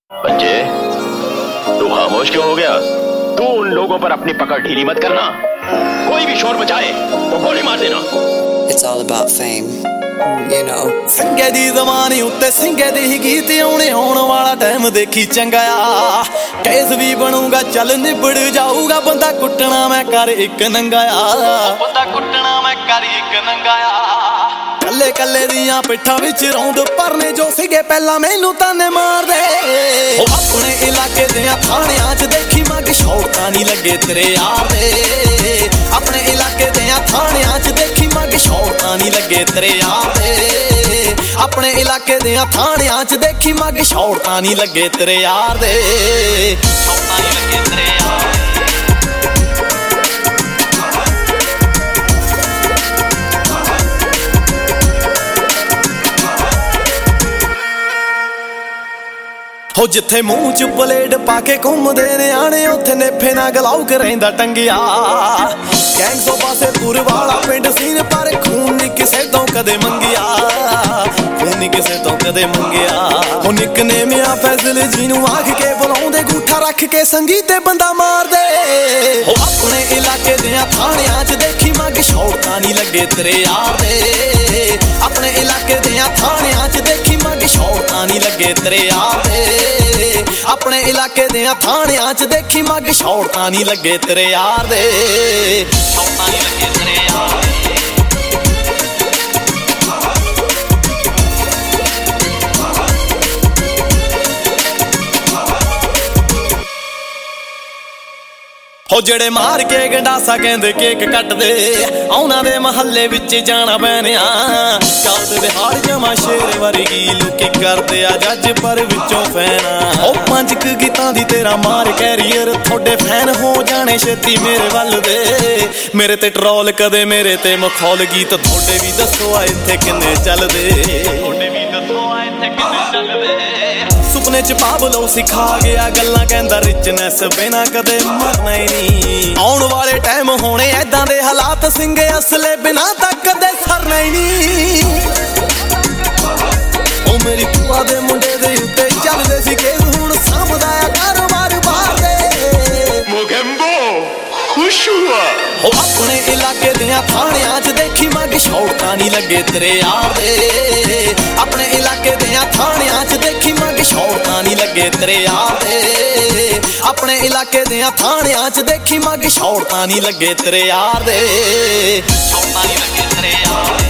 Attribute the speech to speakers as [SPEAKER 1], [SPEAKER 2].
[SPEAKER 1] बच्चे, तू खामोश क्यों हो गया? तू उन लोगों पर अपनी पकड़ ढीली मत करना। कोई भी शोर मचाए तो गोली मार देना।
[SPEAKER 2] It's all about fame, you know.
[SPEAKER 3] संगे दी ज़माने उत्ते संगे दे ही गीत आने होने वाला टाइम देखी चंगा आ। केस भी बनूंगा चल निबड़ जाऊगा बंदा कुटना मैं कर एक नंगाया। बंदा कुटना मैं कर एक नंगाया। कल्ले कल्ले दियां पिठा विच रौंद परने जो सिगे पहला मैनू ताने मार दे। अपने इलाके दियां थाणियां च देखी मग शौड़ता नहीं लगे तेरे यार दे। अपने इलाके दियां थाणियां च देखी मग शौड़ता नहीं लगे तेरे यार दे। अपने इलाके दियां थाणियां च देखी मग शौड़ता नहीं लगे तेरे यार दे। शौड़ता नहीं लगे तेरे यार दे। हो जिथे मूंह च पलेट पाके घूमदे ने आने उथे नेफे ना गलाऊ के रहिंदा टंगिया। गैंग सो पासे पुर वाला पिंड सीन पर खून नहीं किसे तो कदे मंगिया। खून नहीं किसे तो कदे मंगिया। हो निकनेम आ फैसले जीनू आख के बुलाउंदे गूठा रख के संगीते बंदा मार दे। हो अपने इलाके दियां थाणियां च देखी मग शौड़ता नहीं लगे तेरे यार दे। अपने इलाके दियां थाणियां च देखी मग शौड़ता नहीं लगे तेरे यार दे। अपने इलाके दियां थाणियां च देखी मग शौड़ता नहीं लगे तेरे यार दे। शौड़ता नहीं लगे तेरे यार दे। हो जड़े मार के गंडासा कहंदे केक कट दे औना दे महल्ले विच जाना पैनिया। चलदे दिहाड़ जमा शेर वर्गी लुकी करदे आ जज पर विचों फैना। ओ पंज क गीतां दी तेरा मार कैरियर थोड़े फैन हो जाने छेती मेरे वल दे। मेरे ते ट्रोल कदे मेरे ते मखौल गीत थोड़े भी दसो आ इत्थे किन्ने चलदे। थोड़े भी दसो आ इत्थे किन्ने चलदे। सुपने च पाबलो सिखा गया गल्लां कहंदा रिचनेस बिना कदे मरना ही नहीं। आउण वाले टाइम होने ऐदां दे हालात सिंगे असले बिना तां कदे सरना ही नहीं। ओ मेरी भूआ दे मुंडे दे उत्ते चलदे सी केस हुण सामदा आ कारोबार बाहर दे।
[SPEAKER 1] मोगेंबो खुश हुआ।
[SPEAKER 3] हो अपने इलाके दियां थाणियां च देखी मग शौड़ता नहीं लगे तेरे यार दे। अपने इलाके दियां थाणियां च देखी मग शौड़ता नहीं लगे तेरे यार दे। अपने इलाके दियां थाणियां च देखी मग शौड़ता नहीं लगे तेरे यार दे। शौड़ता नहीं लगे तेरे यार दे।